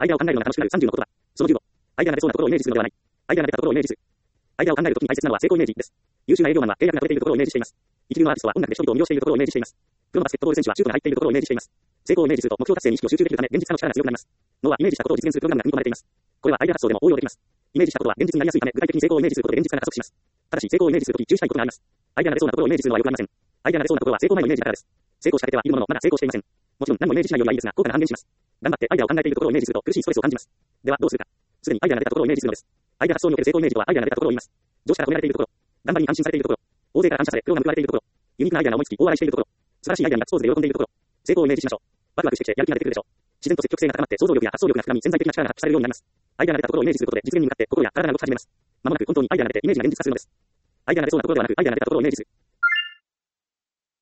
アイデアを考えるのが楽しくなる30の言葉。その15。アイデアが出そうなところをイメージするのではない。アイデアが出たところをイメージする。アイデアを考えるときに大切なのは成功イメージです。優秀な営業マンは契約が取れているところをイメージしています。一流のアーティストは音楽で人々を魅了しているところをイメージしています。プロのバスケットボール選手はシュートが入っているところをイメージしています。成功をイメージすると目標達成に意識を集中できるため現実化の力が強くなります。脳はイメージしたことを実現するプログラムが組み込まれています。これはアイデア発想でも応用できます。イメージしたことは現実になりやすいため、具体的に成功をイメージすることで現実化が加速します。ただし成功をイメージするとき注意したいことがあります。アイデアが出そうなところをイメージするのはよくありません。アイデアが出そうなところは成功前のイメージだからです。成功しかけてはいるもののまだ成功していません。もちろん何もイメージしないよりはいいですが、効果が半減します。頑張ってアイデアを考えているところをイメージすると苦しいストレスを感じます。ではどうするか。すでにアイデアが出たところをイメージするのです。アイデア発想における成功イメージとはアイデアが出たところを言います。上司から褒められているところ、頑張りに安心されているところ、大勢から感謝され苦労が報われているところ、ユニークなアイデアが思いつき大笑いしているところ、素晴らしいアイデアにガッツポーズで喜んでいるところ、成功をイメージしましょう。ワクワクしてきてやる気が出てくるでしょう。自然と積極性が高まって想像力や発想力が膨らみ潜在的な力が発揮されるようになります。アイデアが出たところをイメージすることで実現に向かって心や体が動き始めます。まもなく本当にアイデアが出てイメージが現実化するのです。アイデアが出そうなところではなくアイデアが出たところをイメージする。